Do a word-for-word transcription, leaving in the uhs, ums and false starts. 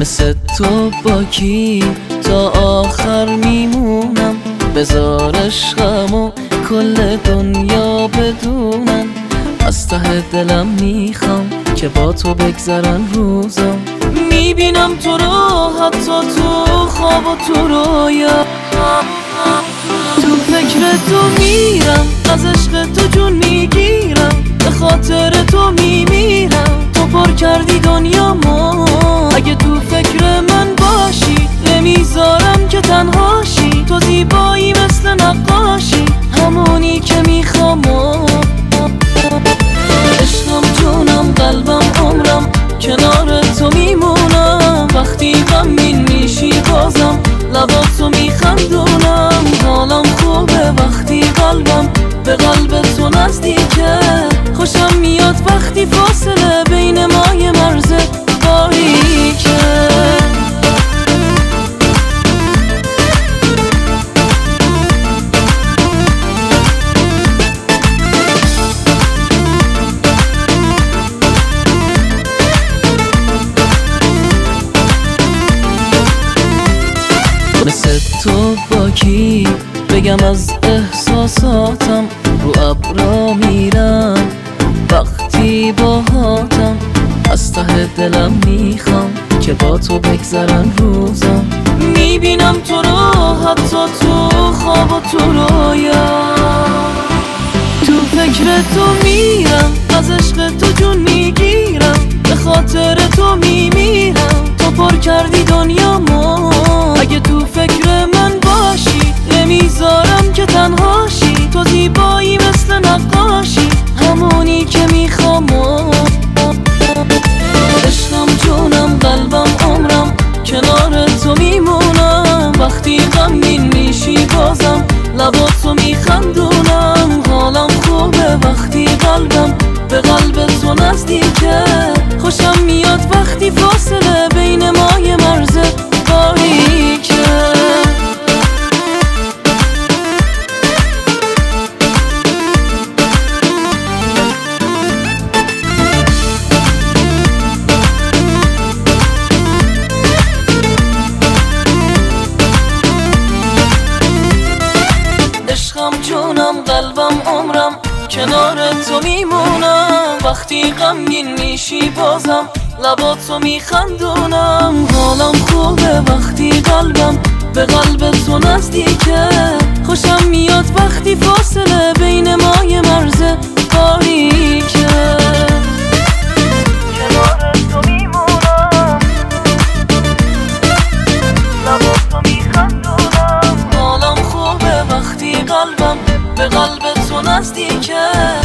مثل تو با کی تا آخر میمونم؟ بذار عشقمو کل دنیا بدونم. از ته دلم میخوام که با تو بگذرن روزم. میبینم تو رو حتی تو خواب و تو رویا. تو فکر تو میرم، از عشق تو جون میگیرم. به خاطر تو میمیرم، تو پر کردی دنیامو. اگه تو فکر من باشی نمیذارم که تنهاشی. تو زیبایی مثل نقاشی، همونی که میخوام. عشقم جونم قلبم عمرم کنار تو میمونم. وقتی غمگین میشی بازم لباتو میخندونم. حالم خوبه وقتی قلبم به قلب تو نزدیکه. خوشم میاد وقتی فاصله بین ما یه مرز باریکه. مثل تو با کی بگم از احساساتم؟ رو ابرا میرم وقتی باهاتم. از ته دلم میخوام که با تو بگذرن روزم. میبینم تو رو حتی تو خواب و تو رویا. تو فکر تو میرم، از عشق تو جون میگیرم. به خاطر تو میمیرم، تو پر کردی دنیامو. اگه تو فکر من باشی نمیذارم که تنهاشی. تو زیبایی مثل نقاشی، همونی که میخوام. عشقم جونم قلبم عمرم کنار تو میمونم. وقتی غمگین میشی بازم لباتو میخندونم. حالم خوبه وقتی قلبم به قلب تو نزدیکه. خوشم میاد وقتی فاصله بین ما یه مرز باریکه. عشقم جونم قلبم عمرم کنار تو میمونم. وقتی غمگین میشی بازم لباتو میخندونم. حالم خوبه وقتی قلبم به قلب تو نزدیکه. خوشم میاد وقتی فاصله بین ما یه مرز باریکه. کنار تو میمونم، لباتو میخندونم. حالم خوبه وقتی قلبم به قلب تو نزدیکه.